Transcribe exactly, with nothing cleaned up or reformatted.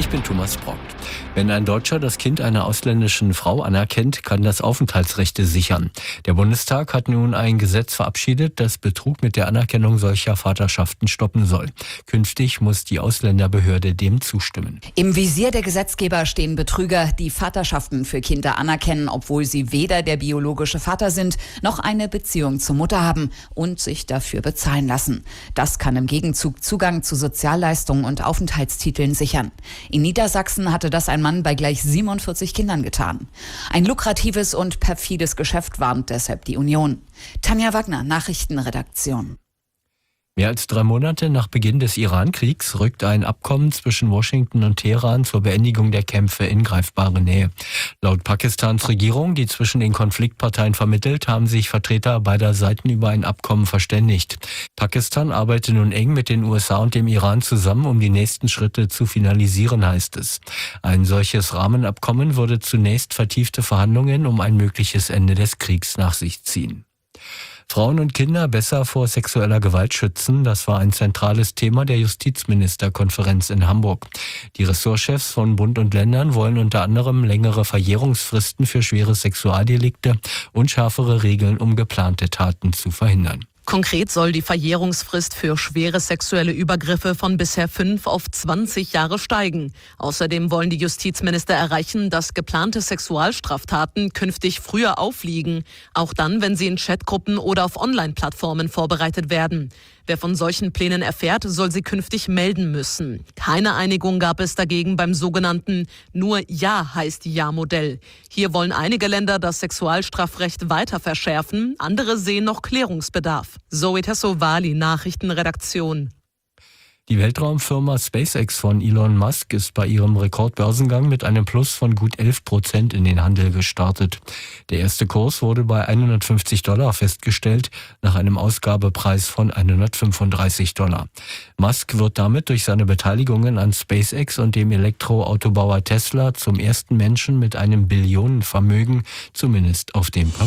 Ich bin Thomas Brock. Wenn ein Deutscher das Kind einer ausländischen Frau anerkennt, kann das Aufenthaltsrechte sichern. Der Bundestag hat nun ein Gesetz verabschiedet, das Betrug mit der Anerkennung solcher Vaterschaften stoppen soll. Künftig muss die Ausländerbehörde dem zustimmen. Im Visier der Gesetzgeber stehen Betrüger, die Vaterschaften für Kinder anerkennen, obwohl sie weder der biologische Vater sind, noch eine Beziehung zur Mutter haben und sich dafür bezahlen lassen. Das kann im Gegenzug Zugang zu Sozialleistungen und Aufenthaltstiteln sichern. In Niedersachsen hatte das ein Mann bei gleich siebenundvierzig Kindern getan. Ein lukratives und perfides Geschäft, warnt deshalb die Union. Tanja Wagner, Nachrichtenredaktion. Mehr als drei Monate nach Beginn des Iran-Kriegs rückt ein Abkommen zwischen Washington und Teheran zur Beendigung der Kämpfe in greifbare Nähe. Laut Pakistans Regierung, die zwischen den Konfliktparteien vermittelt, haben sich Vertreter beider Seiten über ein Abkommen verständigt. Pakistan arbeitet nun eng mit den U S A und dem Iran zusammen, um die nächsten Schritte zu finalisieren, heißt es. Ein solches Rahmenabkommen würde zunächst vertiefte Verhandlungen um ein mögliches Ende des Kriegs nach sich ziehen. Frauen und Kinder besser vor sexueller Gewalt schützen, das war ein zentrales Thema der Justizministerkonferenz in Hamburg. Die Ressortchefs von Bund und Ländern wollen unter anderem längere Verjährungsfristen für schwere Sexualdelikte und schärfere Regeln, um geplante Taten zu verhindern. Konkret soll die Verjährungsfrist für schwere sexuelle Übergriffe von bisher fünf auf zwanzig Jahre steigen. Außerdem wollen die Justizminister erreichen, dass geplante Sexualstraftaten künftig früher aufliegen, auch dann, wenn sie in Chatgruppen oder auf Online-Plattformen vorbereitet werden. Wer von solchen Plänen erfährt, soll sie künftig melden müssen. Keine Einigung gab es dagegen beim sogenannten Nur Ja heißt Ja-Modell. Hier wollen einige Länder das Sexualstrafrecht weiter verschärfen, andere sehen noch Klärungsbedarf. Zoe Tassovali, Nachrichtenredaktion. Die Weltraumfirma SpaceX von Elon Musk ist bei ihrem Rekordbörsengang mit einem Plus von gut elf Prozent in den Handel gestartet. Der erste Kurs wurde bei hundertfünfzig Dollar festgestellt, nach einem Ausgabepreis von hundertfünfunddreißig Dollar. Musk wird damit durch seine Beteiligungen an SpaceX und dem Elektroautobauer Tesla zum ersten Menschen mit einem Billionenvermögen, zumindest auf dem Papier.